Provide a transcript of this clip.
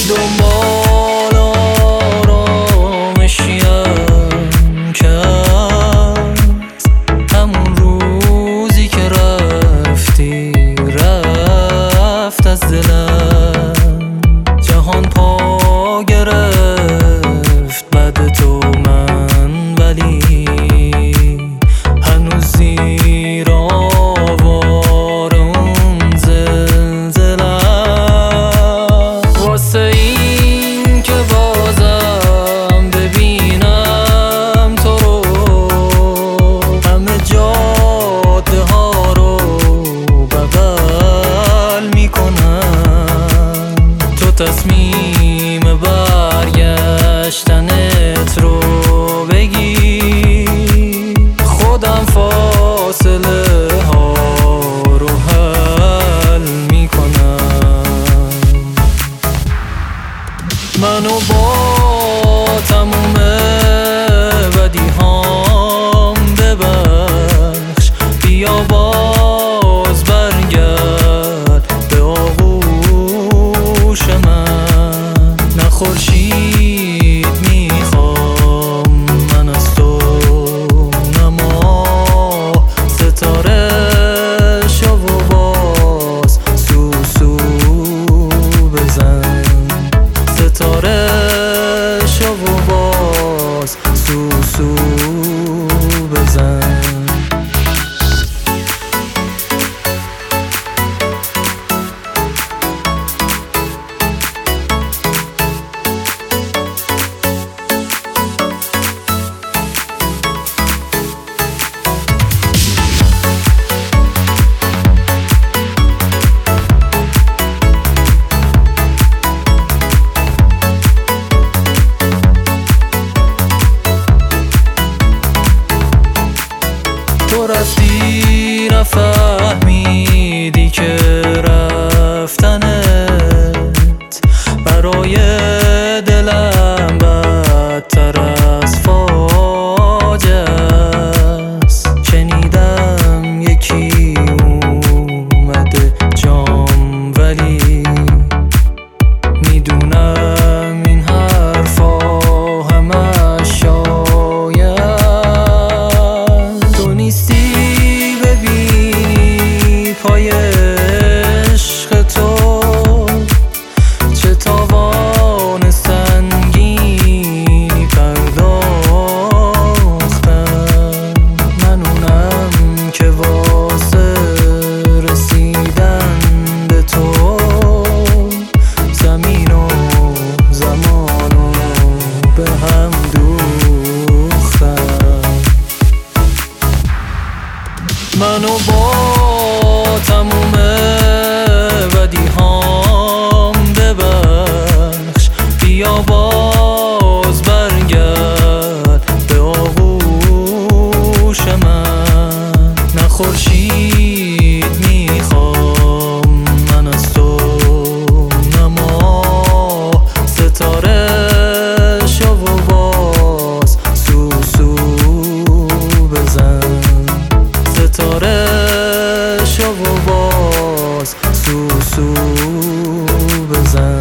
دنبال آرامشیم که از همون روزی که رفتی رفت از دلم. جهان پا گرفت بعد تو من، ولی هنوز زیر آوار اون زلزله‌ام. واسه این که بازم ببینم تو رو، همه جاده ها رو بغل میکنم. تو تصمیم برگشتنت رو بگی، خودم فاصله ها رو حل میکنم. منو با تموم بدیهام ببخش، بیا باز برگرد به آغوش من. نه خورشید میخوام من از تو، نه ماه، ستاره شو و باز سوسو بزن. ستاره شو و باز سوسو بزن. تو رفتی نفهمیدی که رفتنت برای دلم بدتر از فاجعه است. شنیدم یکی اومده جام، ولی میدونم این حرفا همش شاید. تو نیستی ببینی پای عشق تو چه تاوان سنگینی پرداختم. من اونم که واسه رسیدن به تو زمین و زمانو به هم دوختم. منو با تموم بدیهام ببخش، بیا باز برگرد به آغوش من. نه خورشید میخوام من از تو، نه ماه، ستاره شو و باز سوسو بزن. ستاره شو و باز سوسو بزن.